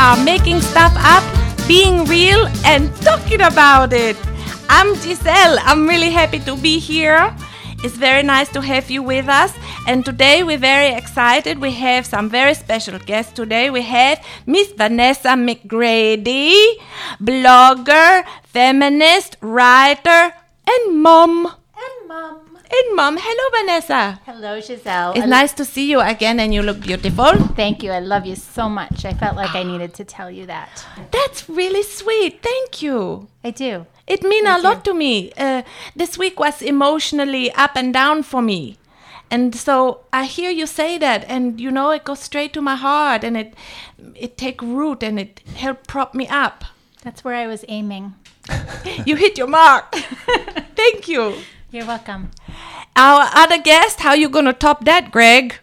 are making stuff up, being real, and talking about it. I'm Giselle. I'm really happy to be here. It's very nice to have you with us. And today we're very excited. We have some very special guests today. We have Miss Vanessa McGrady, blogger, feminist, writer, and mom. And mom. Hello, Vanessa. Hello, Giselle. It's nice to see you again, and you look beautiful. Thank you. I love you so much. I felt like I needed to tell you that. That's really sweet. Thank you. I do. It means a lot to me. This week was emotionally up and down for me. And so I hear you say that, and you know, it goes straight to my heart, and it take root, and it helped prop me up. That's where I was aiming. You hit your mark. Thank you. You're welcome. Our other guest, how you going to top that, Greg?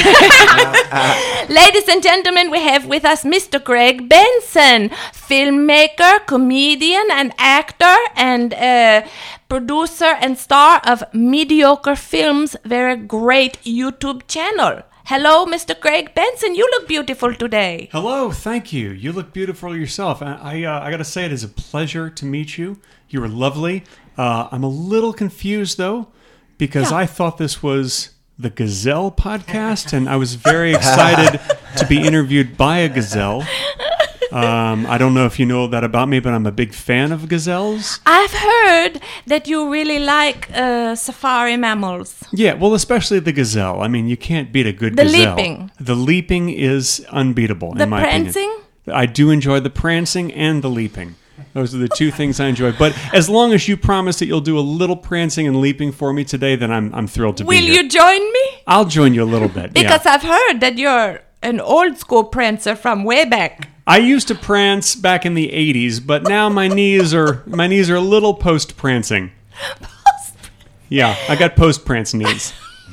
Ladies and gentlemen, we have with us Mr. Greg Benson, filmmaker, comedian, and actor, and producer and star of Mediocre Films, very great YouTube channel. Hello, Mr. Greg Benson. You look beautiful today. Hello, thank you. You look beautiful yourself. I got to say, it is a pleasure to meet you. You were lovely. I'm a little confused, though, because I thought this was the Gazelle podcast, and I was very excited to be interviewed by a gazelle. I don't know if you know that about me, but I'm a big fan of gazelles. I've heard that you really like safari mammals. Yeah, well, especially the gazelle. I mean, you can't beat a good gazelle. The leaping is unbeatable, in my opinion. The prancing? I do enjoy the prancing and the leaping. Those are the two things I enjoy. But as long as you promise that you'll do a little prancing and leaping for me today, then I'm thrilled to be here. Will you join me? I'll join you a little bit. Because I've heard that you're an old school prancer from way back. I used to prance back in the 80s, but now my knees are a little post-prancing. Yeah, I got post-prance knees.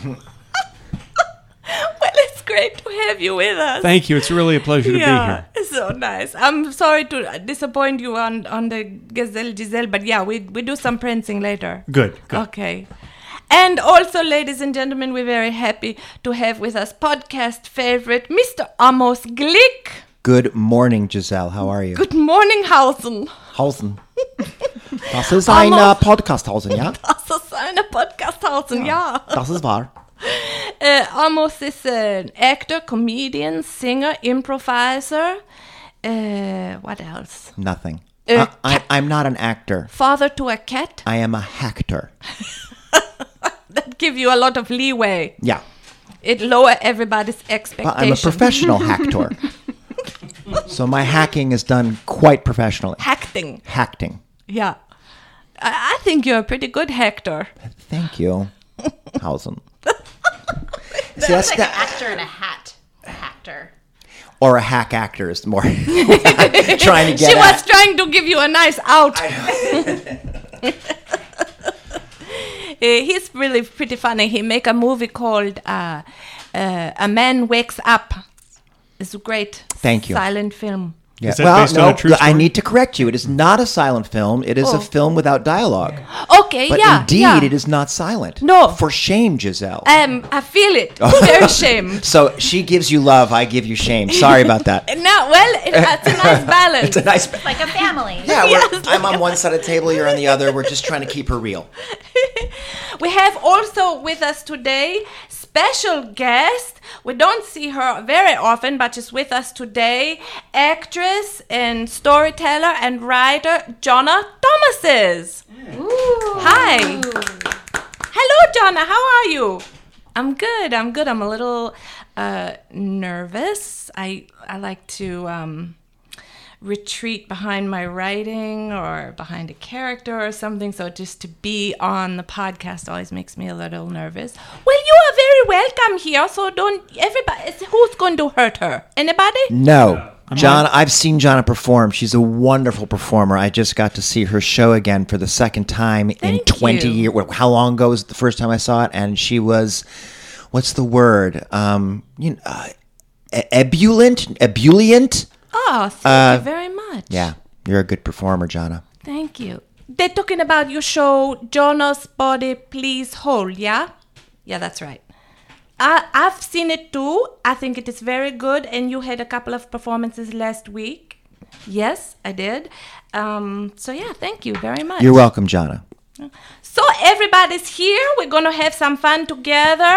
Well, it's great to have you with us. Thank you. It's really a pleasure to be here. It's so nice. I'm sorry to disappoint you on the Gazelle Giselle, but yeah, we do some prancing later. Good. Okay. And also, ladies and gentlemen, we're very happy to have with us podcast favorite, Mr. Amos Glick. Good morning, Giselle. How are you? Good morning, Hausen. Hausen. Das ist ein Podcast-Hausen, ja? Das ist eine Podcast-Hausen, ja. Das ist wahr. Amos is an actor, comedian, singer, improviser. What else? Nothing. I'm not an actor. Father to a cat. I am a hacker. That give you a lot of leeway. Yeah. It lower everybody's expectations. But I'm a professional hacker. So my hacking is done quite professionally. Hacking. Yeah. I think you're a pretty good hacker. Thank you, Hausen. That's like an actor in a hat. A hacker. Or a hack actor is more trying to get She was trying to give you a nice out. He's really pretty funny. He make a movie called A Man Wakes Up. It's a great silent film. Yeah. Is that based on a true story? I need to correct you. It is not a silent film. It is a film without dialogue. Okay, but indeed, it is not silent. No. For shame, Giselle. I feel it. Very shame. So she gives you love, I give you shame. Sorry about that. No, well, it's a nice balance. It's a nice It's like a family. Yeah, I'm on one side of the table, you're on the other. We're just trying to keep her real. We have also with us today special guest. We don't see her very often, but she's with us today. Actress and storyteller and writer Jonna Thomases. Hi. Hello, Jonna. How are you? I'm good. I'm a little nervous. I like to retreat behind my writing or behind a character or something. So just to be on the podcast always makes me a little nervous. Well, you are very welcome here. So who's going to hurt her? Anybody? No. I've seen Jonna perform. She's a wonderful performer. I just got to see her show again for the second time in 20 years. How long ago was the first time I saw it? And she was, what's the word? Ebullient? Oh, thank you very much. Yeah, you're a good performer, Jonna. Thank you. They're talking about your show, Jonna's Body Please Hold, yeah? Yeah, that's right. I've seen it too. I think it is very good. And you had a couple of performances last week. Yes, I did. So yeah, thank you very much. You're welcome, Jana. So everybody's here. We're going to have some fun together.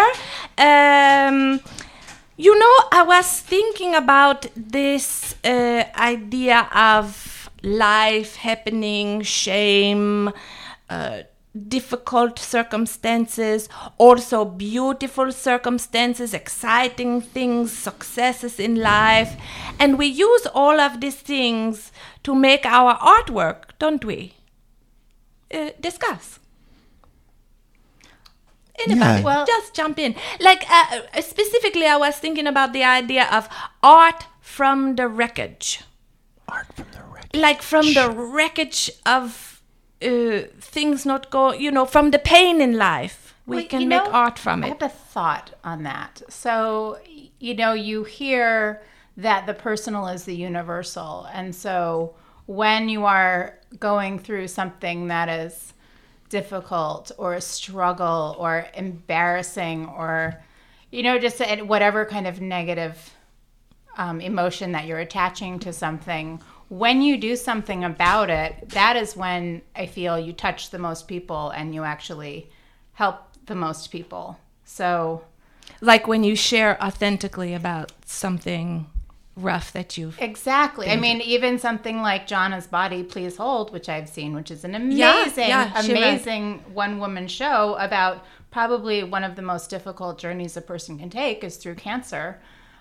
I was thinking about this idea of life happening, shame, difficult circumstances, also beautiful circumstances, exciting things, successes in life. And we use all of these things to make our artwork, don't we? Discuss. Anybody, just jump in. Like, specifically, I was thinking about the idea of art from the wreckage. Art from the wreckage. Like from the wreckage of things not go, from the pain in life. We can make art from it. I have a thought on that. So, you hear that the personal is the universal. And so when you are going through something that is difficult or a struggle or embarrassing or, just whatever kind of negative emotion that you're attaching to something, when you do something about it, that is when I feel you touch the most people and you actually help the most people. So, like when you share authentically about something rough that you've exactly. I mean, even something like Jana's Body Please Hold, which I've seen, which is an amazing one-woman show about probably one of the most difficult journeys a person can take is through cancer.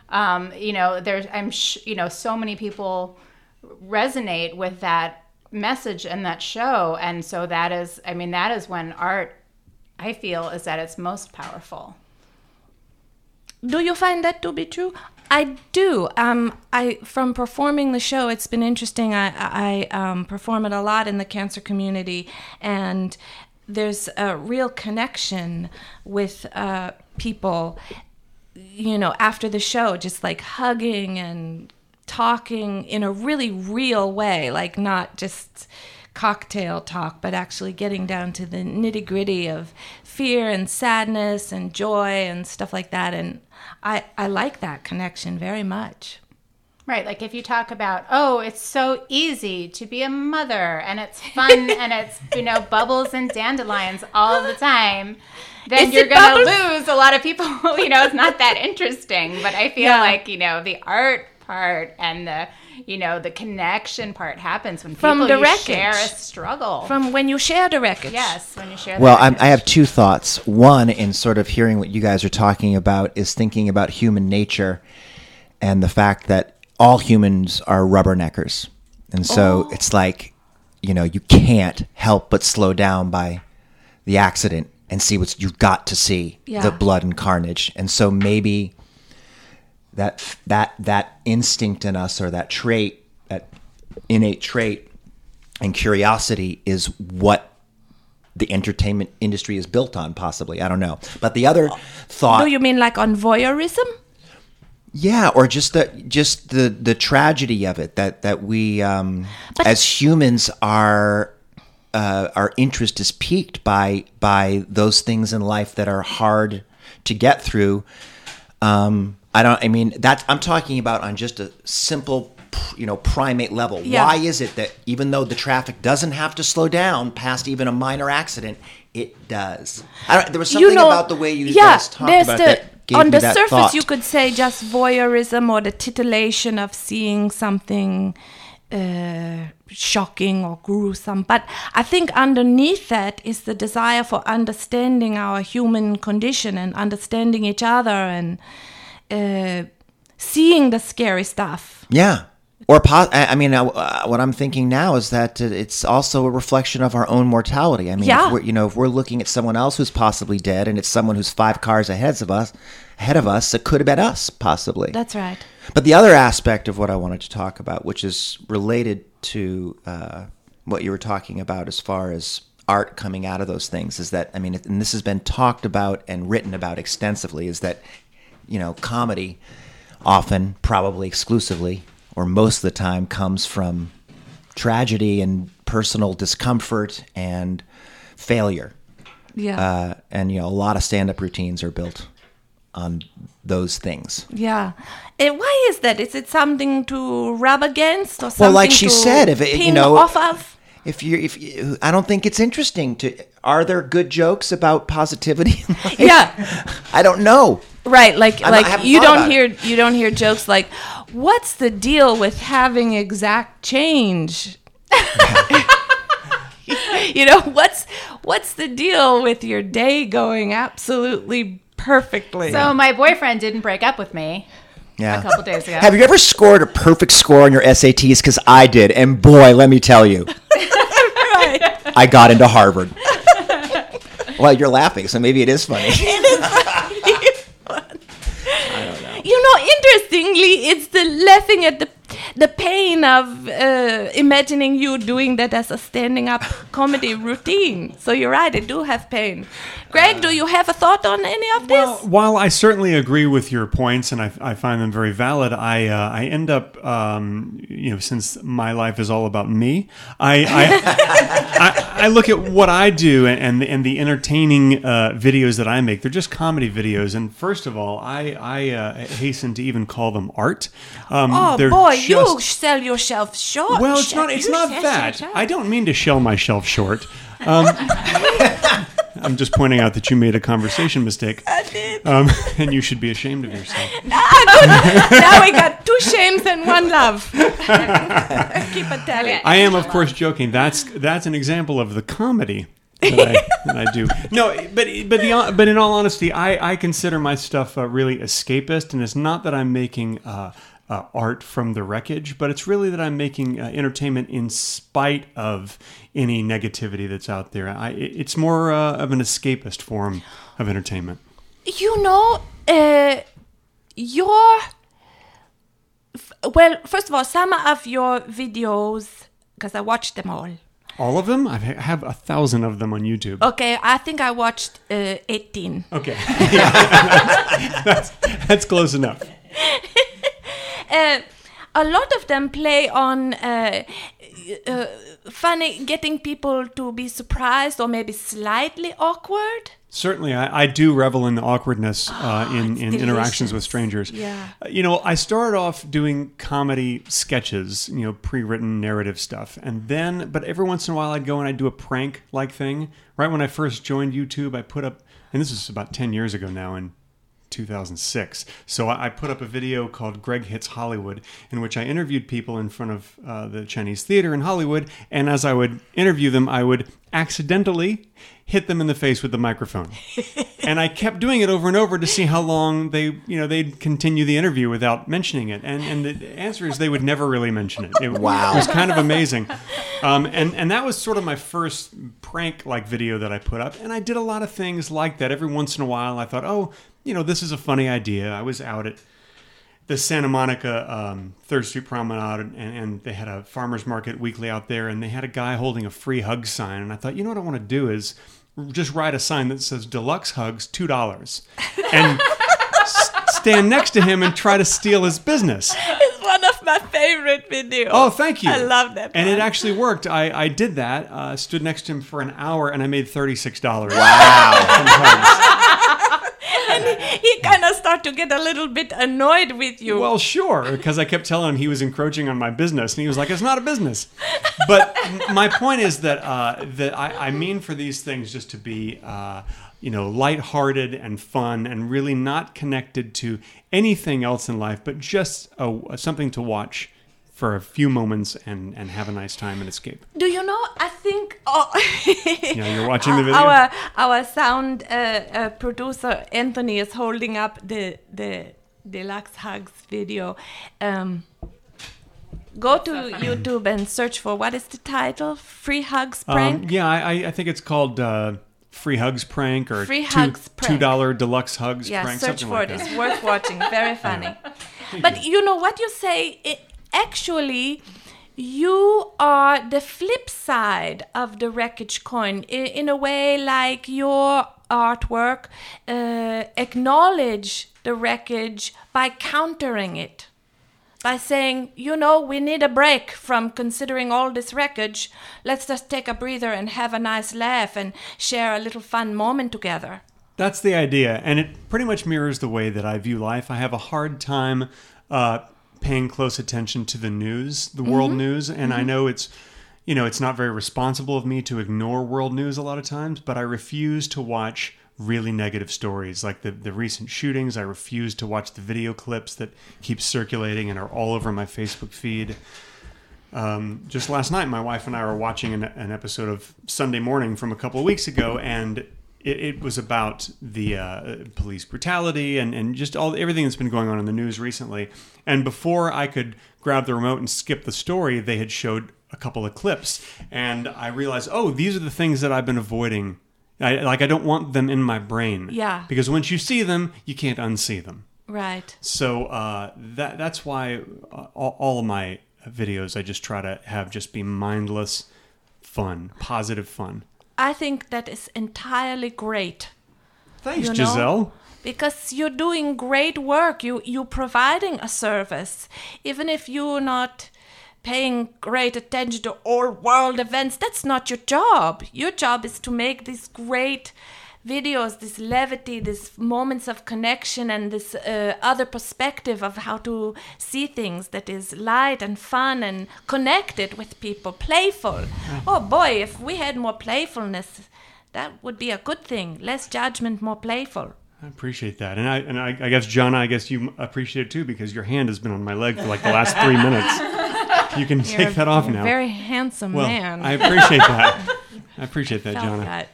So many people resonate with that message and that show, and so that is when art, I feel, is at its most powerful. Do you find that to be true? I do. From performing the show, it's been interesting. I perform it a lot in the cancer community, and there's a real connection with people, after the show, just like hugging and talking in a really real way, like not just cocktail talk, but actually getting down to the nitty-gritty of fear and sadness and joy and stuff like that. And I like that connection very much. Right, like if you talk about, it's so easy to be a mother and it's fun and it's, bubbles and dandelions all the time, then you're going to lose a lot of people. It's not that interesting. But I feel like, the art part and the connection part happens when people share a struggle. From when you share the wreckage. Yes, when you share the wreckage. I have two thoughts. One, in sort of hearing what you guys are talking about, is thinking about human nature and the fact that all humans are rubberneckers. And so it's like, you can't help but slow down by the accident and see what you've got to see, the blood and carnage. And so maybe that instinct in us, or that trait, that innate trait and curiosity, is what the entertainment industry is built on, possibly. I don't know. But the other thought... Do you mean like on voyeurism? Yeah, or just the tragedy of it, that we as humans our interest is piqued by those things in life that are hard to get through. I'm talking about on just a simple, primate level. Yeah. Why is it that even though the traffic doesn't have to slow down past even a minor accident, it does? There was something about the way you guys talked about that. On the surface, you could say just voyeurism, or the titillation of seeing something shocking or gruesome. But I think underneath that is the desire for understanding our human condition and understanding each other and seeing the scary stuff. Yeah. Or, what I'm thinking now is that it's also a reflection of our own mortality. If we're looking at someone else who's possibly dead, and it's someone who's 5 cars ahead of us, it could have been us, possibly. That's right. But the other aspect of what I wanted to talk about, which is related to what you were talking about as far as art coming out of those things, is that, and this has been talked about and written about extensively, is that, comedy often, probably exclusively, or most of the time, comes from tragedy and personal discomfort and failure. Yeah. And a lot of stand-up routines are built on those things. Yeah. Why is that? Is it something to rub against or something Well, like she to said, if it, ping off of? if you, I don't think it's interesting to. Are there good jokes about positivity? Yeah. I don't know. Right, like I haven't you thought don't about hear you don't hear jokes like, "What's the deal with having exact change?" What's the deal with your day going absolutely perfectly? So my boyfriend didn't break up with me Yeah. a couple days ago. Have you ever scored a perfect score on your SATs? Because I did, and boy, let me tell you, I got into Harvard. Well, you're laughing, so maybe it is funny. Interestingly, it's the laughing at the pain of imagining you doing that as a standing up comedy routine. So you're right, I do have pain. Greg, do you have a thought on any of this? Well, while I certainly agree with your points and I find them very valid, I end up, since my life is all about me, I look at what I do and the entertaining videos that I make. They're just comedy videos, and first of all, I hasten to even call them art. You sell yourself short. Well, it's not that. I don't mean to sell myself short. I'm just pointing out that you made a conversation mistake. I did. And you should be ashamed of yourself. Now we got 2 shames and 1 love. Keep a tally. I am, of course, joking. That's an example of the comedy that I do. No, but in all honesty, I consider my stuff really escapist, and it's not that I'm making art from the wreckage, but it's really that I'm making entertainment in spite of any negativity that's out there. It's more of an escapist form of entertainment. First of all, some of your videos, because I watched them all. All of them? I have 1,000 of them on YouTube. Okay, I think I watched 18. Okay. That's close enough. A lot of them play on funny, getting people to be surprised or maybe slightly awkward. Certainly, I do revel in the awkwardness in delicious. Interactions with strangers. Yeah. I started off doing comedy sketches, pre-written narrative stuff. But every once in a while I'd go and I'd do a prank-like thing. Right when I first joined YouTube, I put up, and this is about 10 years ago now, in 2006. So I put up a video called Greg Hits Hollywood, in which I interviewed people in front of the Chinese theater in Hollywood, and as I would interview them, I would accidentally hit them in the face with the microphone. And I kept doing it over and over to see how long they'd continue the interview without mentioning it. And the answer is they would never really mention it. Wow. It was kind of amazing. And that was sort of my first prank-like video that I put up. And I did a lot of things like that. Every once in a while I thought, this is a funny idea. I was out at the Santa Monica 3rd Street Promenade, and they had a farmer's market weekly out there, and they had a guy holding a free hug sign. And I thought, what I want to do is just write a sign that says Deluxe Hugs, $2. And stand next to him and try to steal his business. It's one of my favorite videos. Oh, thank you. I love that. And it actually worked. I did that, stood next to him for an hour, and I made $36. Wow. And he kind of started to get a little bit annoyed with you. Well, sure, because I kept telling him he was encroaching on my business, and he was like, "It's not a business." But my point is that I mean for these things just to be, lighthearted and fun, and really not connected to anything else in life, but just something to watch for a few moments and have a nice time and escape. Do you know? I think you're watching the video. Our sound producer Anthony is holding up the Deluxe Hugs video. Go to YouTube and search for, what is the title? Free Hugs Prank? I think it's called Free Hugs Prank or Free Hugs Prank. $2 Deluxe Hugs Prank. Yeah, search for like it. That. It's worth watching. Very funny. Yeah. But you know what you say? Actually, you are the flip side of the wreckage coin. In a way, like your artwork acknowledge the wreckage by countering it. By saying, we need a break from considering all this wreckage. Let's just take a breather and have a nice laugh and share a little fun moment together. That's the idea, and it pretty much mirrors the way that I view life. I have a hard time paying close attention to the news, the world news, and I know it's not very responsible of me to ignore world news a lot of times, but I refuse to watch really negative stories like the recent shootings. I refuse to watch the video clips that keep circulating and are all over my Facebook feed. Just last night, my wife and I were watching an episode of Sunday Morning from a couple of weeks ago, and it was about the police brutality and just everything that's been going on in the news recently. And before I could grab the remote and skip the story, they had showed a couple of clips. And I realized, these are the things that I've been avoiding. I don't want them in my brain. Yeah. Because once you see them, you can't unsee them. Right. So that's why all of my videos I just try to have just be mindless fun, positive fun. I think that is entirely great. Thanks, Giselle. Because you're doing great work. You're providing a service. Even if you're not paying great attention to all world events, that's not your job. Your job is to make these great videos, this levity, these moments of connection, and this other perspective of how to see things that is light and fun and connected with people, playful. Oh boy, if we had more playfulness, that would be a good thing. Less judgment, more playful. I appreciate that. And I guess, Jonna, I guess you appreciate it too, because your hand has been on my leg for like the last 3 minutes. You can take that off now. Very handsome man. I appreciate that. I appreciate that, Felt Jonna. that.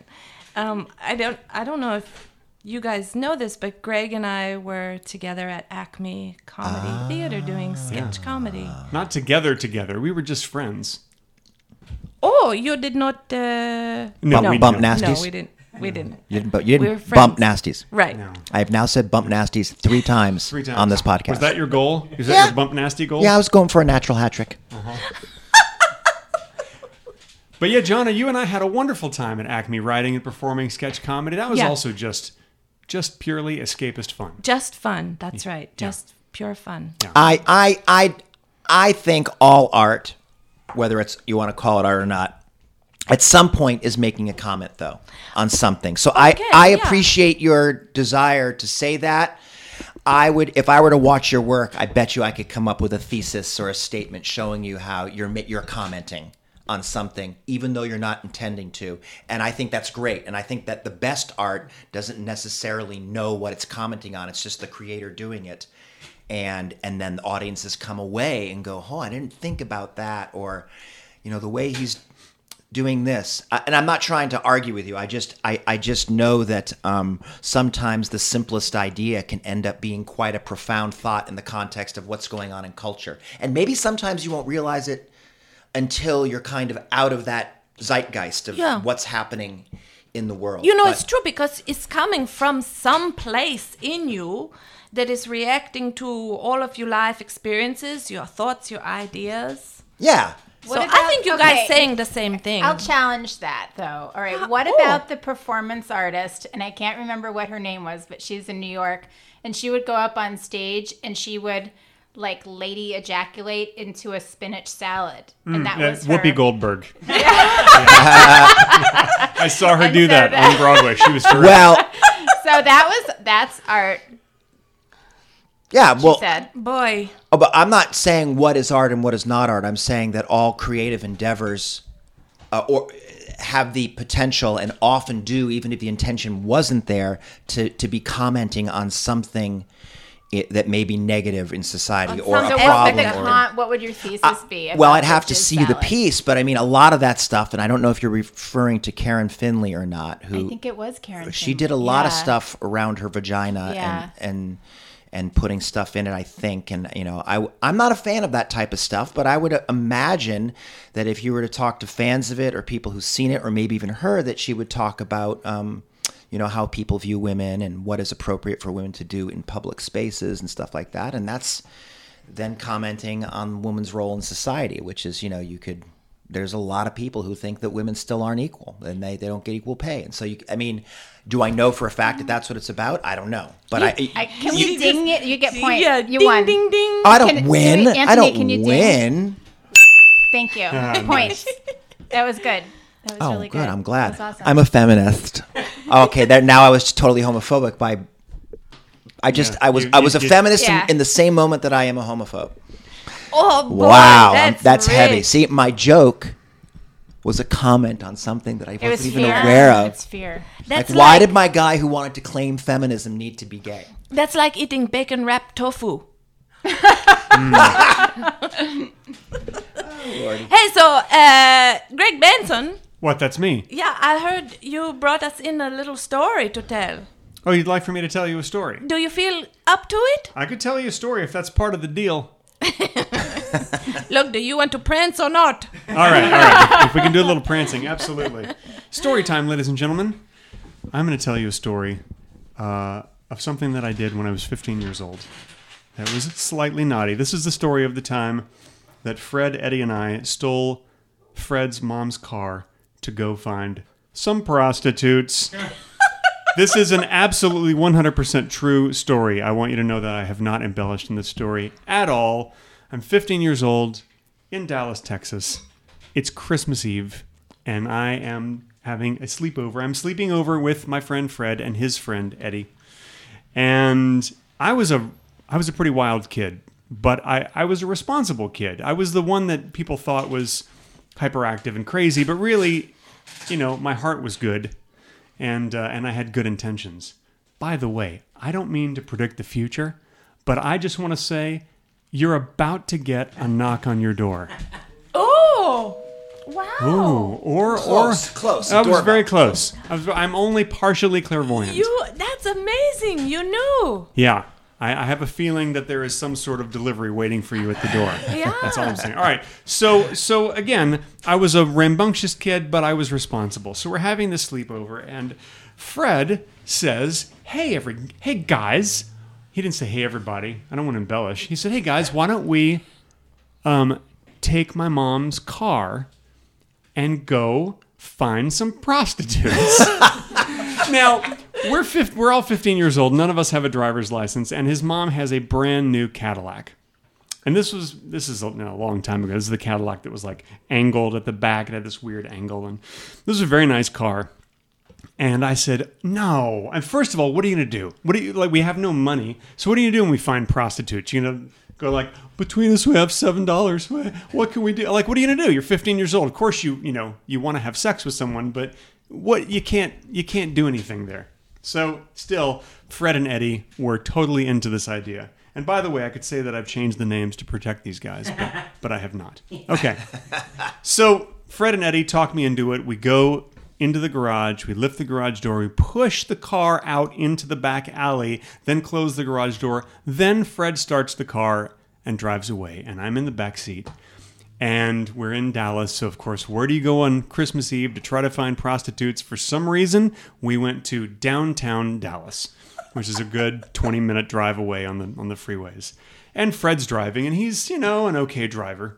I don't know if you guys know this, but Greg and I were together at Acme Comedy Theater doing sketch comedy. Not together. We were just friends. Oh, you did not... Bump didn't. nasties? No, we didn't. We didn't. You didn't We were bump friends. nasties. Right. No. I have now said bump nasties 3 times, 3 times on this podcast. Was that your goal? Is that Yeah. your bump nasty goal? Yeah, I was going for a natural hat trick. But yeah, Jonna, you and I had a wonderful time at Acme writing and performing sketch comedy. That was Yeah. also just purely escapist fun. Just fun. That's right. Just pure fun. Yeah. I think all art, whether it's you want to call it art or not, at some point is making a comment though on something. So I yeah. appreciate your desire to say that. I would, if I were to watch your work, I bet you I could come up with a thesis or a statement showing you how you're commenting on something, even though you're not intending to. And I think that's great. And I think that the best art doesn't necessarily know what it's commenting on. It's just the creator doing it. And then the audiences come away and go, oh, I didn't think about that. Or, the way he's doing this. And I'm not trying to argue with you. I just know that sometimes the simplest idea can end up being quite a profound thought in the context of what's going on in culture. And maybe sometimes you won't realize it until you're kind of out of that zeitgeist of what's happening in the world. It's true because it's coming from some place in you that is reacting to all of your life experiences, your thoughts, your ideas. Yeah. So I think you guys saying the same thing. I'll challenge that, though. All right. What about the performance artist? And I can't remember what her name was, but she's in New York. And she would go up on stage and she would, lady ejaculate into a spinach salad. And that was her. Whoopi Goldberg. I saw her do that on Broadway. She was terrific. Well, So that's art, yeah, she well, said. Boy. but I'm not saying what is art and what is not art. I'm saying that all creative endeavors or have the potential, and often do, even if the intention wasn't there, to be commenting on something that may be negative in society or a So problem. what would your thesis be? Well, about I'd have to Bitch's see the salad? piece, but I mean, a lot of that stuff, and I don't know if you're referring to Karen Finley or not, who I think it was Karen. she Finley. did a lot of Yeah. stuff around her vagina Yeah. and putting stuff in it, I think. And, I'm not a fan of that type of stuff, but I would imagine that if you were to talk to fans of it or people who've seen it or maybe even her, that she would talk about, how people view women and what is appropriate for women to do in public spaces and stuff like that. And that's then commenting on women's role in society, which is, there's a lot of people who think that women still aren't equal and they don't get equal pay. And so, do I know for a fact that that's what it's about? I don't know. But Can we ding it? You get point. Yeah, You ding, won. ding, ding. I don't win. Anthony, I don't can you ding? win. Thank you. Point. That was good. That was Oh, really good. I'm glad. That was awesome. I'm a feminist. Okay, there now I was totally homophobic by. I was a feminist in the same moment that I am a homophobe. Oh, boy, Wow, that's rich. heavy. See, my joke was a comment on something that I It was wasn't even fear. aware of. It's fear. That's Like, why like, did my guy who wanted to claim feminism need to be gay? that's like eating bacon wrapped tofu. Hey, so Greg Benson, What? That's me. yeah, I heard you brought us in a little story to tell. Oh, you'd like for me to tell you a story? Do you feel up to it? I could tell you a story if that's part of the deal. Look, do you want to prance or not? All right. If we can do a little prancing, absolutely. Story time, ladies and gentlemen. I'm going to tell you a story of something that I did when I was 15 years old. That was slightly naughty. This is the story of the time that Fred, Eddie, and I stole Fred's mom's car to go find some prostitutes. This is an absolutely 100% true story. I want you to know that I have not embellished in this story at all. I'm 15 years old in Dallas, Texas. It's Christmas Eve, and I am having a sleepover. I'm sleeping over with my friend Fred and his friend Eddie. And I was a pretty wild kid, but I was a responsible kid. I was the one that people thought was hyperactive and crazy, but really, my heart was good. And I had good intentions. By the way, I don't mean to predict the future, but I just want to say you're about to get a knock on your door. Oh, wow. Ooh, or Close. I was very close. I'm only partially clairvoyant. That's amazing. You knew. Yeah, I have a feeling that there is some sort of delivery waiting for you at the door. Yeah. That's all I'm saying. All right. So again, I was a rambunctious kid, but I was responsible. So we're having this sleepover, and Fred says, hey guys. He didn't say, hey, everybody. I don't want to embellish. He said, hey, guys, why don't we take my mom's car and go find some prostitutes? Now, we're all 15 years old. None of us have a driver's license, and his mom has a brand new Cadillac. And this is a long time ago. This is the Cadillac that was like angled at the back. It had this weird angle, and this was a very nice car. And I said, no. And first of all, what are you going to do? We have no money. So what are you going to do when we find prostitutes? You're going to go like, between us we have $7. What can we do? Like, what are you going to do? You're 15 years old. Of course you want to have sex with someone, but you can't do anything there. So still, Fred and Eddie were totally into this idea. And by the way, I could say that I've changed the names to protect these guys, but I have not. Okay. So Fred and Eddie talk me into it. We go into the garage, we lift the garage door, we push the car out into the back alley, then close the garage door. Then Fred starts the car and drives away, and I'm in the back seat. And we're in Dallas, so of course, where do you go on Christmas Eve to try to find prostitutes? For some reason, we went to downtown Dallas, which is a good 20-minute drive away on the freeways. And Fred's driving, and he's, an okay driver.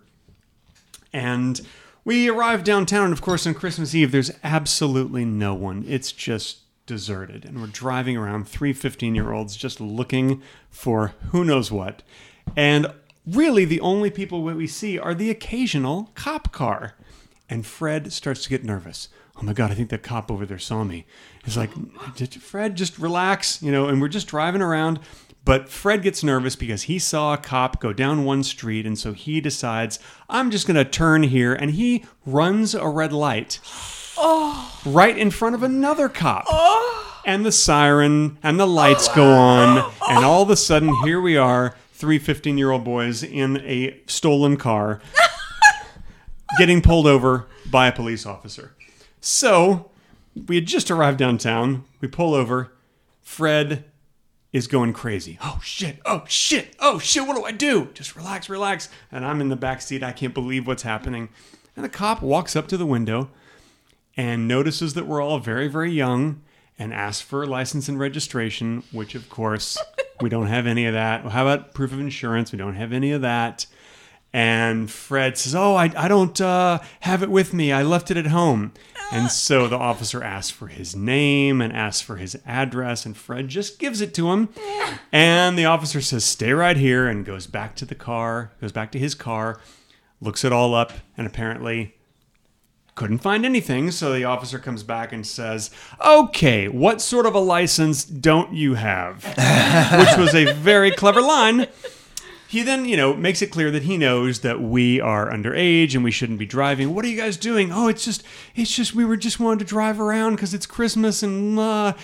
And we arrive downtown, and of course, on Christmas Eve, there's absolutely no one. It's just deserted. And we're driving around, 3 15-year-olds, just looking for who knows what. And really, the only people we see are the occasional cop car. And Fred starts to get nervous. Oh my God, I think that cop over there saw me. He's like, Fred, just relax, and we're just driving around. But Fred gets nervous because he saw a cop go down one street, and so he decides, I'm just going to turn here, and he runs a red light right in front of another cop. And the siren and the lights go on, and all of a sudden, here we are, 3 15-year-old boys in a stolen car getting pulled over by a police officer. So we had just arrived downtown. We pull over. Fred is going crazy. Oh shit, what do I do? Just relax. And I'm in the back seat. I can't believe what's happening. And the cop walks up to the window and notices that we're all very, very young and asks for license and registration, which of course we don't have any of that. Well, how about proof of insurance? We don't have any of that. And Fred says, I don't have it with me. I left it at home. And so the officer asks for his name and asks for his address, and Fred just gives it to him. And the officer says, stay right here, and goes back to his car, looks it all up, and apparently Couldn't find anything, so the officer comes back and says, "Okay, what sort of a license don't you have?" Which was a very clever line. He then, makes it clear that he knows that we are underage and we shouldn't be driving. What are you guys doing? Oh, it's just we were just wanting to drive around because it's Christmas and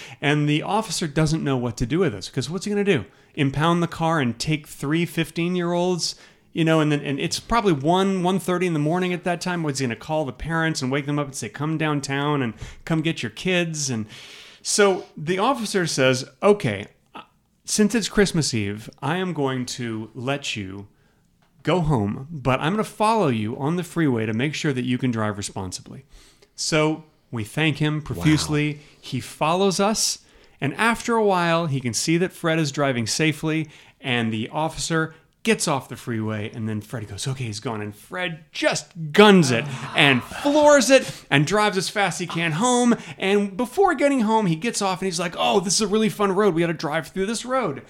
the officer doesn't know what to do with us, because what's he going to do? Impound the car and take 3 15-year-olds? And it's probably 1:30 in the morning at that time. Was he going to call the parents and wake them up and say, "Come downtown and come get your kids"? And so the officer says, "Okay, since it's Christmas Eve, I am going to let you go home, but I'm going to follow you on the freeway to make sure that you can drive responsibly." So we thank him profusely. Wow. He follows us, and after a while, he can see that Fred is driving safely, and the officer gets off the freeway, and then Fred goes, "Okay, he's gone." And Fred just guns it and floors it and drives as fast as he can home. And before getting home, he gets off and he's like, "Oh, this is a really fun road. We got to drive through this road."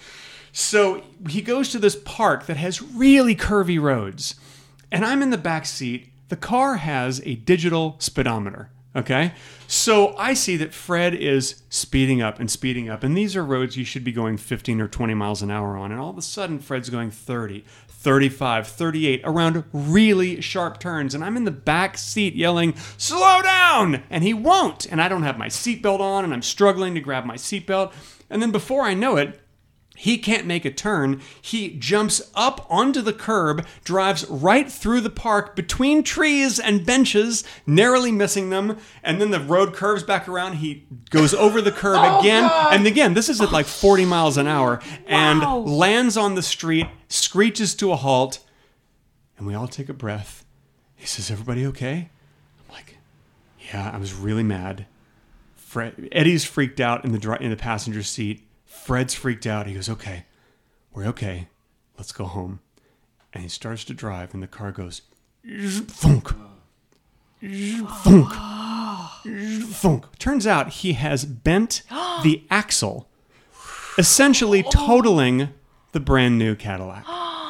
So he goes to this park that has really curvy roads. And I'm in the back seat. The car has a digital speedometer. Okay, so I see that Fred is speeding up. And these are roads you should be going 15 or 20 miles an hour on. And all of a sudden, Fred's going 30, 35, 38 around really sharp turns. And I'm in the back seat yelling, "Slow down!" And he won't. And I don't have my seatbelt on, and I'm struggling to grab my seatbelt. And then before I know it, he can't make a turn. He jumps up onto the curb, drives right through the park between trees and benches, narrowly missing them. And then the road curves back around. He goes over the curb again. God. And again, this is at like 40 miles an hour. And lands on the street, screeches to a halt. And we all take a breath. He says, "Everybody okay?" I'm like, "Yeah, I was really mad." Eddie's freaked out in the passenger seat. Fred's freaked out. He goes, "Okay, we're okay. Let's go home." And he starts to drive, and the car goes, thunk, thunk, thunk. Turns out he has bent the axle, essentially totaling the brand new Cadillac.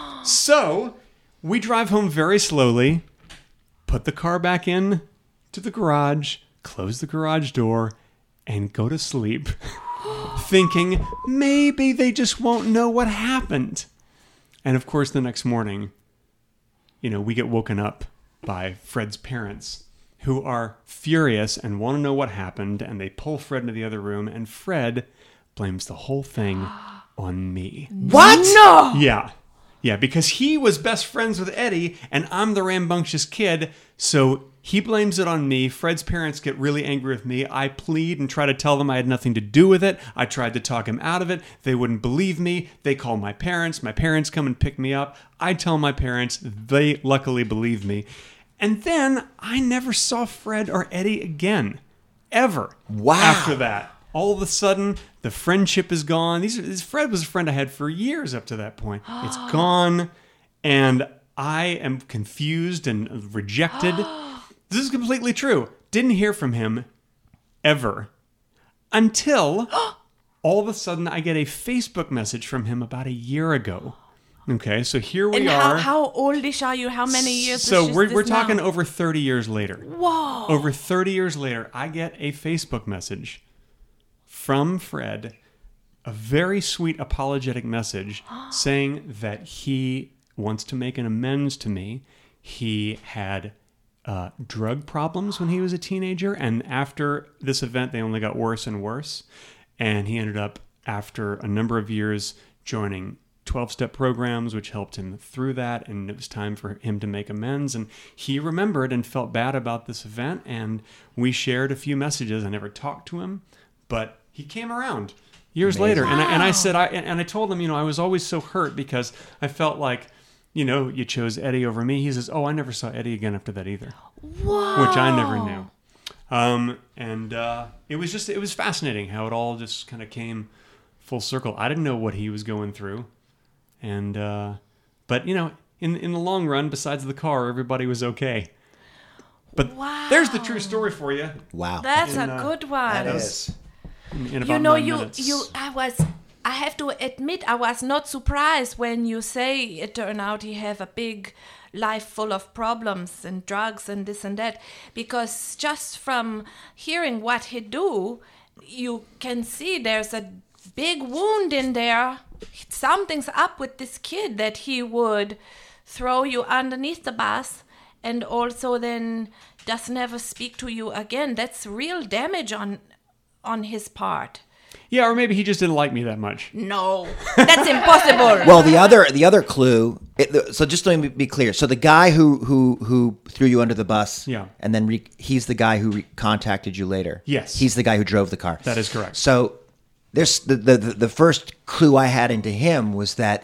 So we drive home very slowly, put the car back in to the garage, close the garage door, and go to sleep. Thinking maybe they just won't know what happened. And of course, the next morning, we get woken up by Fred's parents, who are furious and want to know what happened. And they pull Fred into the other room, and Fred blames the whole thing on me. What? No! Yeah, because he was best friends with Eddie, and I'm the rambunctious kid, so he blames it on me. Fred's parents get really angry with me. I plead and try to tell them I had nothing to do with it. I tried to talk him out of it. They wouldn't believe me. They call my parents. My parents come and pick me up. I tell my parents. They luckily believe me. And then I never saw Fred or Eddie again. Ever. Wow. After that. All of a sudden, the friendship is gone. Fred was a friend I had for years up to that point. It's gone, and I am confused and rejected. This is completely true. Didn't hear from him ever until all of a sudden I get a Facebook message from him about a year ago. Okay, so here we are. How oldish are you? How many years? So we're talking over 30 years later. Whoa! Over 30 years later, I get a Facebook message from Fred, a very sweet apologetic message saying that he wants to make an amends to me. He had drug problems when he was a teenager, and after this event, they only got worse and worse. And he ended up, after a number of years, joining 12-step programs, which helped him through that, and it was time for him to make amends. And he remembered and felt bad about this event, and we shared a few messages. I never talked to him, but he came around years later. Wow. And I said, I told him, I was always so hurt because I felt like, you chose Eddie over me. He says, "Oh, I never saw Eddie again after that either." Whoa. Which I never knew. It was fascinating how it all just kind of came full circle. I didn't know what he was going through. And, but in the long run, besides the car, everybody was okay. But there's the true story for you. Wow. That's a good one. That is. In about 9 minutes. I have to admit, I was not surprised when you say it turned out he have a big life full of problems and drugs and this and that, because just from hearing what he do, you can see there's a big wound in there. Something's up with this kid that he would throw you underneath the bus and also then just never speak to you again. That's real damage on his part. Yeah, or maybe he just didn't like me that much. No, that's impossible. Well, the other clue. So just let me be clear. So the guy who threw you under the bus, Yeah. and then he's the guy who contacted you later. Yes. He's the guy who drove the car. That is correct. So there's the first clue I had into him was that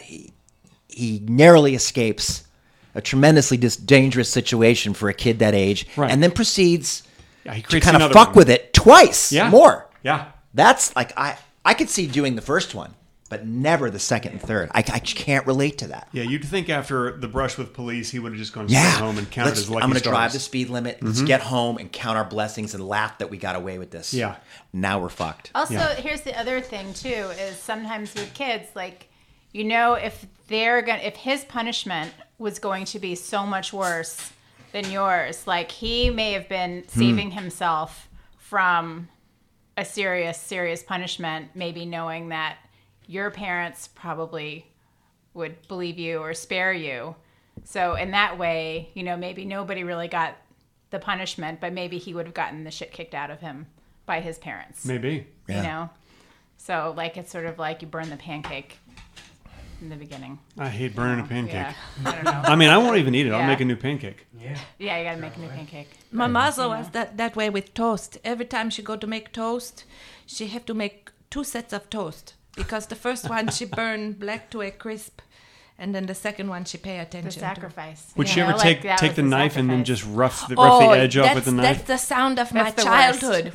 he narrowly escapes a tremendously dangerous situation for a kid that age, Right. and then proceeds Yeah, he to creates kind of another fuck one. with it twice more. Yeah. That's like I could see doing the first one, but never the second and third. I can't relate to that. Yeah, you'd think after the brush with police, he would have just gone Yeah, straight home and counted his lucky I'm going to stars. drive the speed limit. Let's get home and count our blessings and laugh that we got away with this. Yeah. Now we're fucked. Also, Yeah. here's the other thing too: is sometimes with kids, like, you know, if his punishment was going to be so much worse than yours, like he may have been saving himself from a serious punishment, maybe knowing that your parents probably would believe you or spare you. So in that way, you know, maybe nobody really got the punishment, but maybe he would have gotten the shit kicked out of him by his parents. Maybe. Yeah. You know? So like it's sort of like you burn the pancake in the beginning. I hate burning a pancake. Yeah. I don't know. I mean, I won't even eat it. I'll Yeah. make a new pancake. Yeah, you gotta make a new pancake. My mother was that way with toast. Every time she go to make toast, she have to make 2 sets of toast, because the first one she burn black to a crisp, and then the second one she pay The attention to. sacrifice. Would You she know, ever like that take was the knife and then sacrifice. just rough the edge off with the That's knife? the sound of my That's the worst. childhood.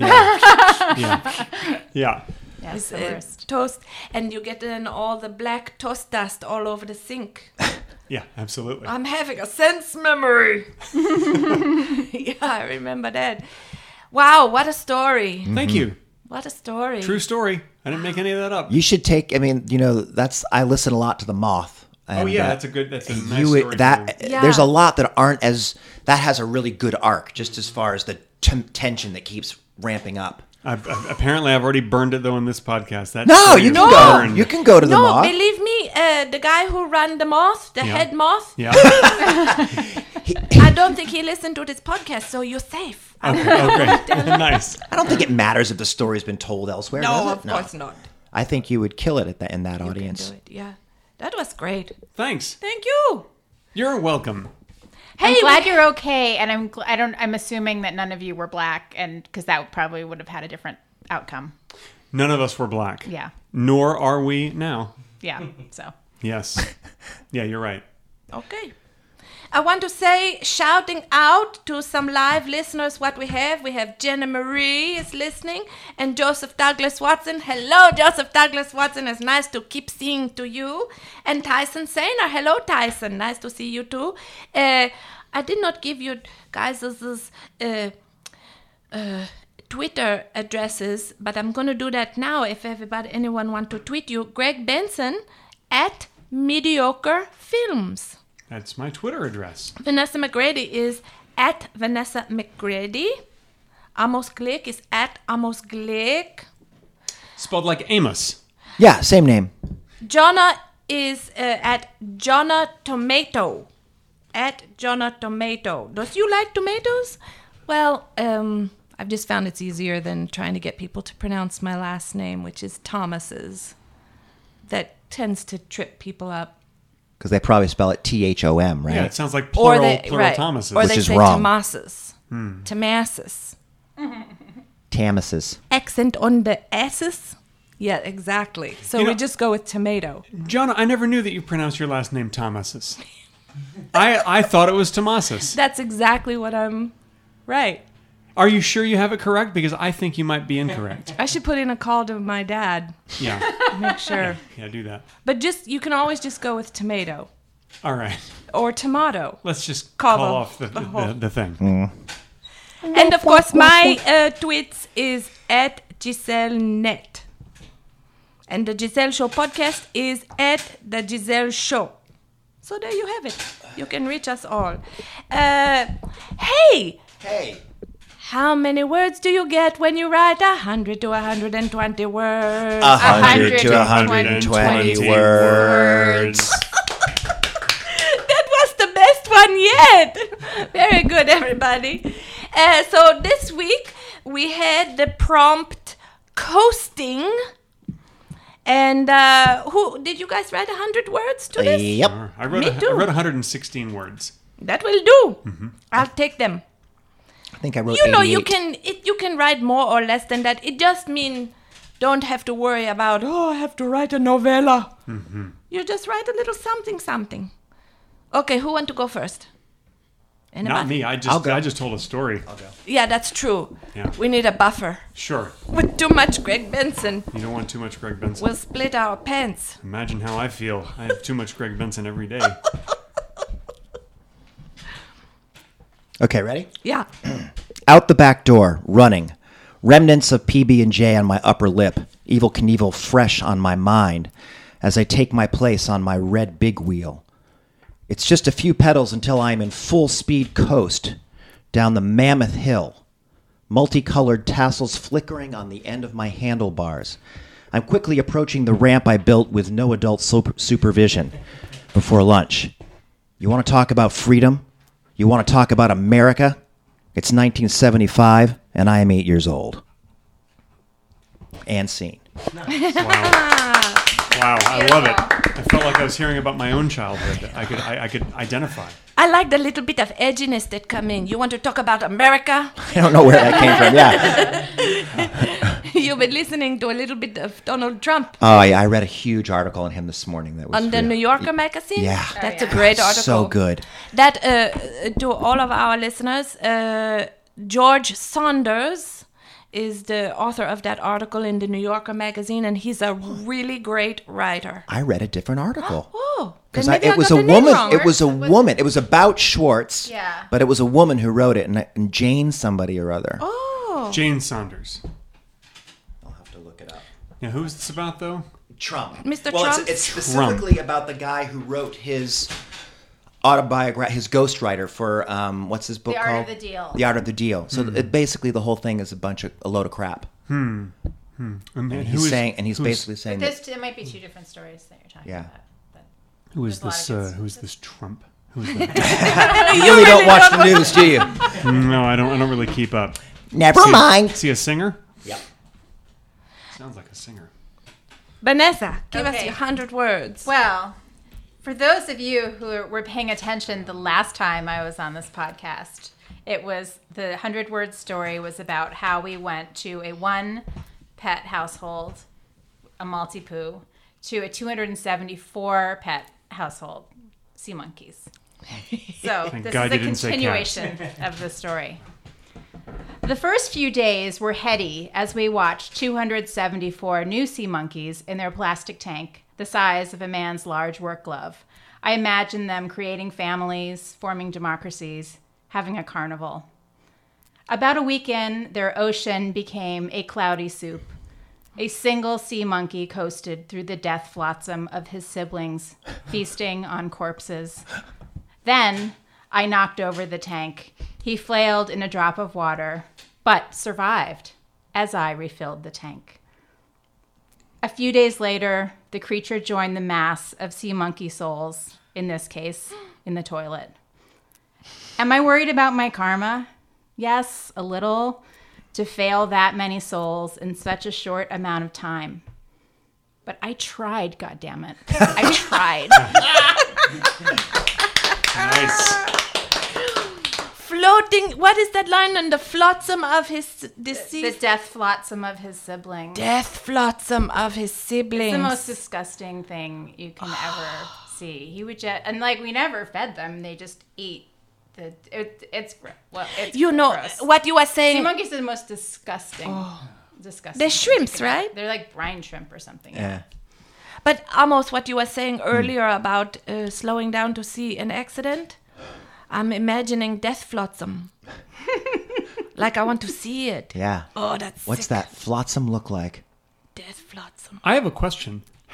Yeah. Yeah, it's the worst. Toast, and you get then all the black toast dust all over the sink. Yeah, absolutely. I'm having a sense memory. Yeah, I remember that. Wow, what a story. Thank you. What a story. True story. I didn't make any of that up. You should take. I mean, you know, I listen a lot to The Moth. Oh and, yeah, that's a nice you story. would, that Yeah. there's a lot that aren't as that has a really good arc, just as far as the tension that keeps ramping up. Apparently, I've already burned it though in this podcast. That No, story you is can burned. go. You can go to The No, Moth. believe me, the guy who ran the moth, the Yeah. head moth, Yeah. I don't think he listened to this podcast, so you're safe. Okay. Nice. I don't think it matters if the story's been told elsewhere. does No, it? of course not. I think you would kill it in that You audience. can do it, yeah. That was great. Thanks. Thank you. You're welcome. Hey, I'm glad you're okay, and I'm assuming that none of you were black, and because that probably would have had a different outcome. None of us were black. Yeah, Nor are we now. yeah. So Yes. Yeah, you're right. Okay. I want to say, shouting out to some live listeners what we have. We have Jenna Marie is listening, and Joseph Douglas Watson. Hello, Joseph Douglas Watson. It's nice to keep seeing to you. And Tyson Sainer. Hello, Tyson. Nice to see you too. I did not give you guys this Twitter addresses, but I'm going to do that now if anyone want to tweet you. Greg Benson at Mediocre Films. That's my Twitter address. Vanessa McGrady is at Vanessa McGrady. Amos Glick is at Amos Glick. Spelled like Amos. Yeah, same name. Jonna is at Jonna Tomato. At Jonna Tomato. Does you like tomatoes? Well, I've just found it's easier than trying to get people to pronounce my last name, which is Thomas's. That tends to trip people up. Because they probably spell it THOM, right? Yeah, it sounds like plural right. Thomases. Or Which they is say wrong. Tomases. Tomases. Tamases. Accent on the S's? Yeah, exactly. So You know- we just go with tomato. John, I never knew that you pronounced your last name Thomases. I thought it was Tomasis. That's exactly what I'm... Right. Are you sure you have it correct? Because I think you might be incorrect. I should put in a call to my dad. Yeah. Make sure. Yeah, do that. But you can always just go with tomato. All right. Or tomato. Let's just Call call them off the the thing. And of course, my tweets is at Giselle Net. And the Giselle Show podcast is at the Giselle Show. So there you have it. You can reach us all. Hey! Hey. How many words do you get when you write 100 to 120 words? 100 to 120 words. That was the best one yet. Very good, everybody. So this week we had the prompt coasting. And who did you guys write 100 words to this? Yep. I wrote Me too. I wrote 116 words. That will do. I'll take them. I think I wrote You know, 88. you can write more or less than that. It just means don't have to worry about, I have to write a novella. You just write a little something. Okay, who want to go first? Anybody? Not me. I just told a story. I'll go. Yeah, that's true. Yeah. We need a buffer. Sure. With too much Greg Benson, You don't want too much Greg Benson. we'll split our pants. Imagine how I feel. I have too much Greg Benson every day. Okay, ready? Yeah. Out the back door, running. Remnants of PB&J on my upper lip. Evel Knievel fresh on my mind as I take my place on my red big wheel. It's just a few pedals until I am in full speed coast down the Mammoth Hill. Multicolored tassels flickering on the end of my handlebars. I'm quickly approaching the ramp I built with no adult supervision before lunch. You want to talk about freedom? You want to talk about America? It's 1975, and I am 8 years old. And scene. Wow, I love it. I felt like I was hearing about my own childhood. I could identify. I like the little bit of edginess that come in. You want to talk about America? I don't know where that came from. Yeah. You've been listening to a little bit of Donald Trump Oh, yeah. I read a huge article on him this morning. That was on the New Yorker magazine. Yeah. That's a great article. So good. That to all of our listeners, George Saunders is the author of that article in the New Yorker magazine, and he's a really great writer. I read a different article. Oh, Because then maybe it I was got a the name woman. wrong. It was a woman. It was about Schwartz. Yeah. But it was a woman who wrote it, and Jane somebody or other. Oh, Jane Saunders. I'll have to look it up. Yeah, who's this about though? Trump. Mr. Well, Trump? it's specifically about the guy who wrote his autobiography, his ghostwriter for what's his book The called? Art of the Deal. The Art of the Deal. So basically, the whole thing is a load of crap. And And who's he's basically saying that. It might be two different stories that you're talking Yeah. about. But who is there's a lot this? of Who is this Trump? Who is that? You really don't watch the news, do you? No, I don't really keep up. Never mind. Is he a singer? Yeah. Sounds like a singer. Vanessa, give us Okay. your 100 words. Well, for those of you who were paying attention the last time I was on this podcast, it was the 100-word story was about how we went to a one-pet household, a Maltipoo, to a 274-pet household, sea monkeys. So Thank this God is you a didn't say continuation of the story. The first few days were heady as we watched 274 new sea monkeys in their plastic tank, the size of a man's large work glove. I imagined them creating families, forming democracies, having a carnival. About a week in, their ocean became a cloudy soup. A single sea monkey coasted through the death flotsam of his siblings, feasting on corpses. Then I knocked over the tank. He flailed in a drop of water, but survived as I refilled the tank. A few days later, the creature joined the mass of sea monkey souls, in this case, in the toilet. Am I worried about my karma? Yes, a little, to fail that many souls in such a short amount of time. But I tried, goddammit. I tried. Nice. Floating, what is that line on the flotsam of his The deceased? death flotsam of his siblings. Death flotsam of his siblings. It's the most disgusting thing you can ever see. He would just, and like we never fed them; they just eat. It's You know gross. what you were saying. Sea monkeys are the most disgusting. Disgusting. They're things you shrimps, can right? eat. They're like brine shrimp or something. Yeah. But almost what you were saying earlier about slowing down to see an accident. I'm imagining death flotsam. Like I want to see it. Yeah. Oh, that's What's sick. that flotsam look like? Death flotsam. I have a question.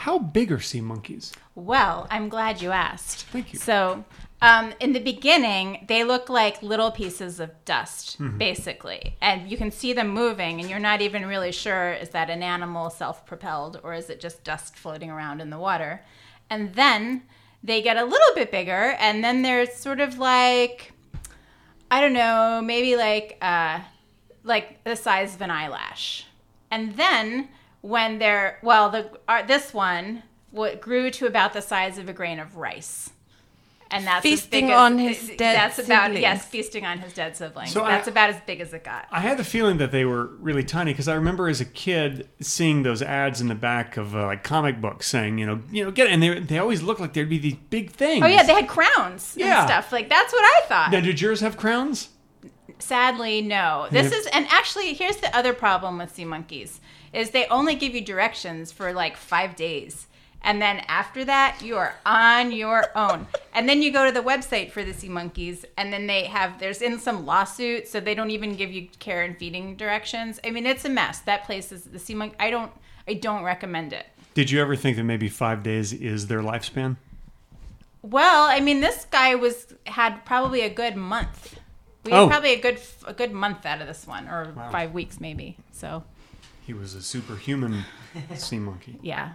how big are sea monkeys? Well, I'm glad you asked. Thank you. So, in the beginning, they look like little pieces of dust, basically. And you can see them moving, and you're not even really sure, is that an animal self-propelled, or is it just dust floating around in the water? And then they get a little bit bigger, and then they're sort of like, I don't know, maybe like the size of an eyelash. And then when they're, this one grew to about the size of a grain of rice. And that's feasting on his dead siblings. Yes, feasting on his dead siblings. So that's about as big as it got. I had the feeling that they were really tiny because I remember as a kid seeing those ads in the back of like comic books saying, get it. And they always looked like there'd be these big things. Oh yeah, they had crowns Yeah. and stuff. Like that's what I thought. Now, did yours have crowns? Sadly, no. And actually, here's the other problem with sea monkeys is they only give you directions for like 5 days. And then after that, you are on your own. And then you go to the website for the sea monkeys, and then there's in some lawsuit, so they don't even give you care and feeding directions. I mean, it's a mess. That place is the sea monkey. I don't recommend it. Did you ever think that maybe 5 days is their lifespan? Well, I mean, this guy had probably a good month. We had probably a good month out of this one, or 5 weeks maybe. So he was a superhuman sea monkey. Yeah.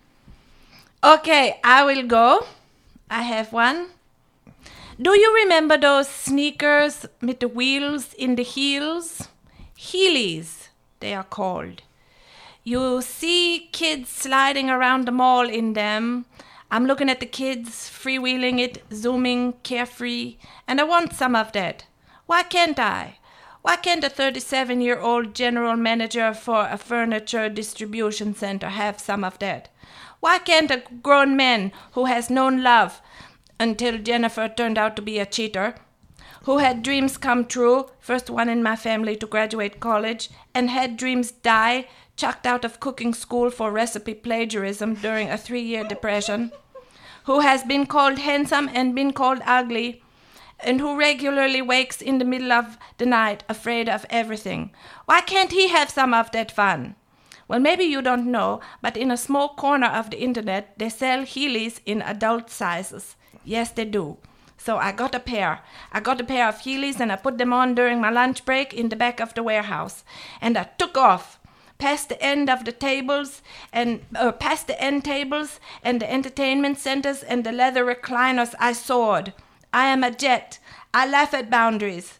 Okay, I will go. I have one. Do you remember those sneakers with the wheels in the heels? Heelys, they are called. You see kids sliding around the mall in them. I'm looking at the kids freewheeling it, zooming, carefree, and I want some of that. Why can't I? Why can't a 37-year-old general manager for a furniture distribution center have some of that? Why can't a grown man who has known love until Jennifer turned out to be a cheater, who had dreams come true, first one in my family to graduate college, and had dreams die, chucked out of cooking school for recipe plagiarism during a 3-year depression, who has been called handsome and been called ugly, and who regularly wakes in the middle of the night afraid of everything? Why can't he have some of that fun? Well, maybe you don't know, but in a small corner of the internet, they sell Heelys in adult sizes. Yes, they do. So I got a pair. I got a pair of Heelys and I put them on during my lunch break in the back of the warehouse. And I took off past the end of the tables and past the end tables and the entertainment centers and the leather recliners. I soared. I am a jet. I laugh at boundaries.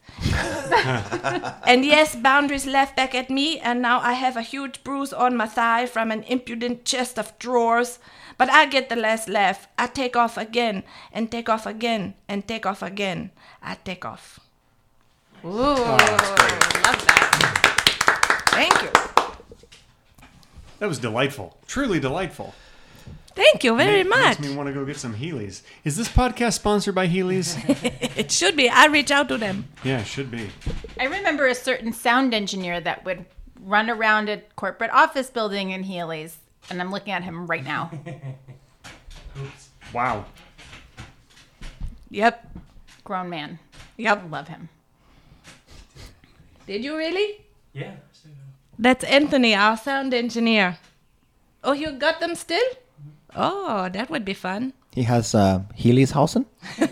And yes, boundaries laugh back at me, and now I have a huge bruise on my thigh from an impudent chest of drawers. But I get the last laugh. I take off again, and take off again, and take off again. I take off. Ooh, love that. Thank you. That was delightful. Truly delightful. Thank you very much. Makes me want to go get some Heelys. Is this podcast sponsored by Heelys? It should be. I reach out to them. Yeah, it should be. I remember a certain sound engineer that would run around a corporate office building in Heelys, and I'm looking at him right now. Wow. Yep. Grown man. Yep. Love him. Did you really? Yeah. That's Anthony, our sound engineer. Oh, you got them still? Oh, that would be fun. He has Heelys-Hausen?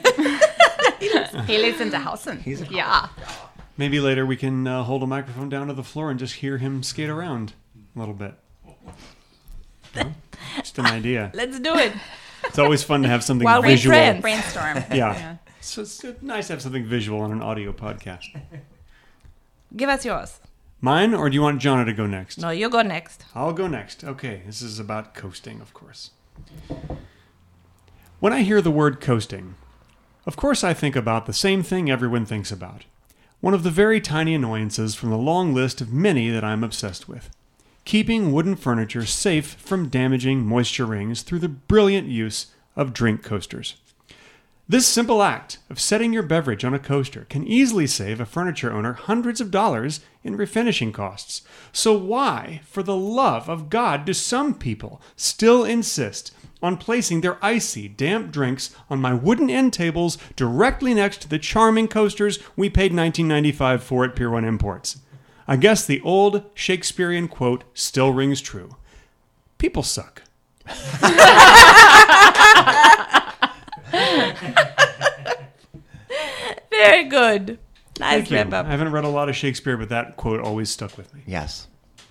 He lives in the Hausen. Yeah. Maybe later we can hold a microphone down to the floor and just hear him skate around a little bit. No? Just an idea. Let's do it. It's always fun to have something While we visual. trend. Brainstorm. Yeah. So it's nice to have something visual on an audio podcast. Give us yours. Mine, or do you want Jonna to go next? No, you go next. I'll go next. Okay, this is about coasting, of course. When I hear the word coasting, of course I think about the same thing everyone thinks about. One of the very tiny annoyances from the long list of many that I'm obsessed with. Keeping wooden furniture safe from damaging moisture rings through the brilliant use of drink coasters. This simple act of setting your beverage on a coaster can easily save a furniture owner hundreds of dollars in refinishing costs. So why, for the love of God, do some people still insist on placing their icy, damp drinks on my wooden end tables directly next to the charming coasters we paid $19.95 for at Pier 1 Imports? I guess the old Shakespearean quote still rings true. People suck. Very good. Nice Thank you. wrap up. I haven't read a lot of Shakespeare, but that quote always stuck with me. Yes.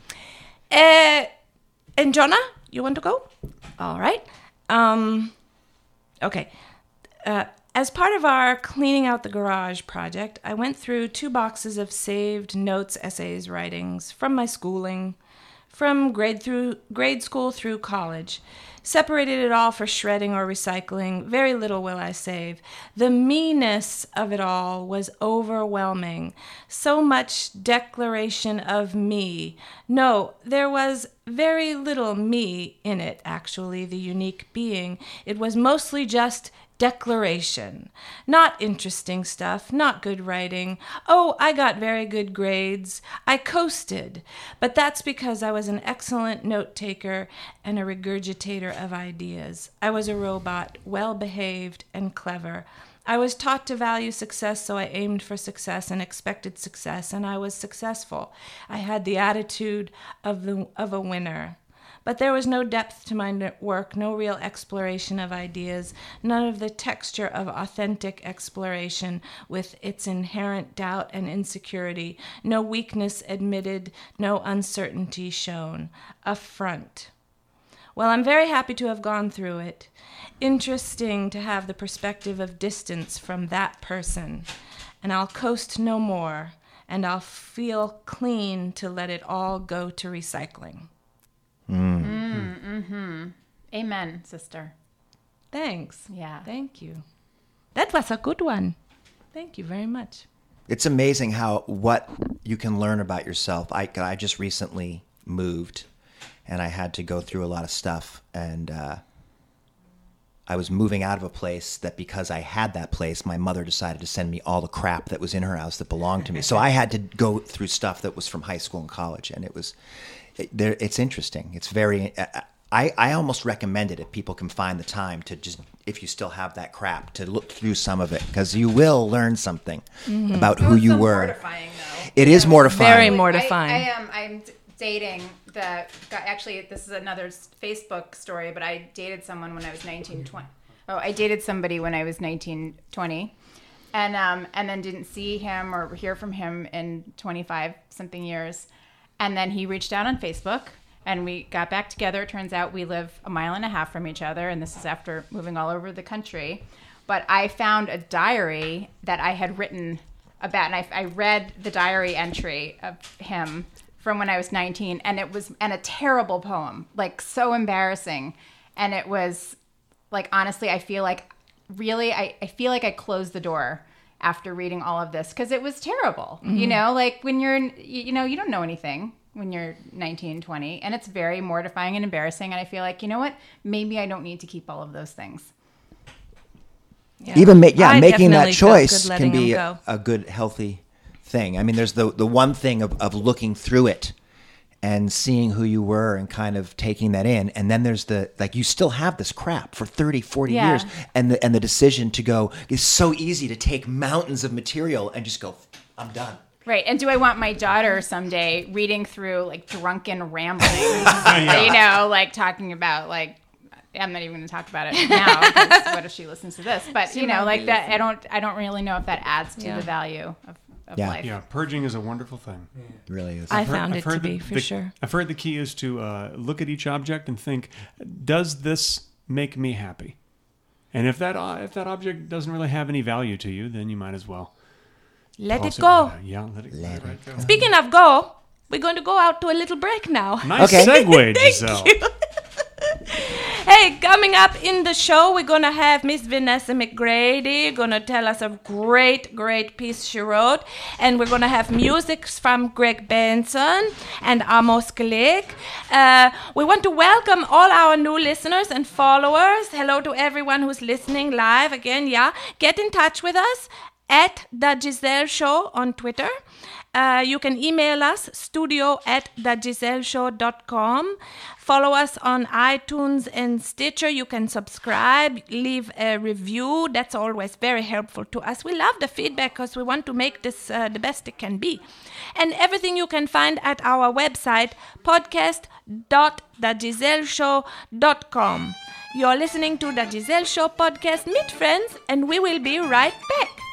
And Jonah, you want to go? All right. Okay. As part of our cleaning out the garage project, I went through 2 boxes of saved notes, essays, writings from my schooling, from grade school through college. Separated it all for shredding or recycling. Very little will I save. The meanness of it all was overwhelming. So much declaration of me. No, there was very little me in it, actually, the unique being. It was mostly just declaration. Not interesting stuff, not good writing. Oh, I got very good grades. I coasted. But that's because I was an excellent note taker and a regurgitator of ideas. I was a robot, well-behaved and clever. I was taught to value success, so I aimed for success and expected success, and I was successful. I had the attitude of a winner. But there was no depth to my work, no real exploration of ideas, none of the texture of authentic exploration with its inherent doubt and insecurity, no weakness admitted, no uncertainty shown. A front. Well, I'm very happy to have gone through it. Interesting to have the perspective of distance from that person. And I'll coast no more, and I'll feel clean to let it all go to recycling. Amen, sister. Thanks. Yeah. Thank you. That was a good one. Thank you very much. It's amazing what you can learn about yourself. I just recently moved, and I had to go through a lot of stuff, and I was moving out of a place that because I had that place, my mother decided to send me all the crap that was in her house that belonged to me. So I had to go through stuff that was from high school and college, and it's interesting. It's very. I almost recommend it if people can find the time to just, if you still have that crap, to look through some of it, because you will learn something about who you were. Mortifying, though. It is mortifying. Very mortifying. I'm dating actually, this is another Facebook story, but I dated someone when I was 19, 20. Oh, I dated somebody when I was 19, 20. And then didn't see him or hear from him in 25 something years. And then he reached out on Facebook, and we got back together. It turns out we live 1.5 miles from each other, and this is after moving all over the country. But I found a diary that I had written about, and I read the diary entry of him from when I was 19, and it was a terrible poem, like so embarrassing. And it was like, honestly, I feel like really, I feel like I closed the door after reading all of this, because it was terrible. You know, like when you don't know anything when you're 19, 20, and it's very mortifying and embarrassing. And I feel like, you know what, maybe I don't need to keep all of those things. Yeah. Even making definitely that felt choice good can letting be him go. a good, healthy thing. I mean, there's the one thing of looking through it and seeing who you were and kind of taking that in. And then there's you still have this crap for 30, 40 Yeah. years. And the decision to go, it's so easy to take mountains of material and just go, I'm done. Right. And do I want my daughter someday reading through like drunken ramblings, you know, like talking about like, I'm not even going to talk about it now, 'cause what if she listens to this? But you know, like that, I don't really know if that adds to the value of life. Yeah, purging is a wonderful thing. It really is. I found I've it to heard be, that for sure. I've heard the key is to look at each object and think, does this make me happy? And if that object doesn't really have any value to you, then you might as well Let toss it go. Yeah, let it go. Speaking of go, we're going to go out to a little break now. Nice Okay. segue, Giselle. Hey, coming up in the show, we're going to have Miss Vanessa McGrady going to tell us a great, great piece she wrote. And we're going to have music from Greg Benson and Amos Glick. We want to welcome all our new listeners and followers. Hello to everyone who's listening live. Again, get in touch with us at The Giselle Show on Twitter. You can email us, studio@thegiselleshow.com. Follow us on iTunes and Stitcher. You can subscribe, leave a review. That's always very helpful to us. We love the feedback because we want to make this the best it can be. And everything you can find at our website, podcast.thegiselleshow.com. You're listening to The Giselle Show podcast. Meet friends, and we will be right back.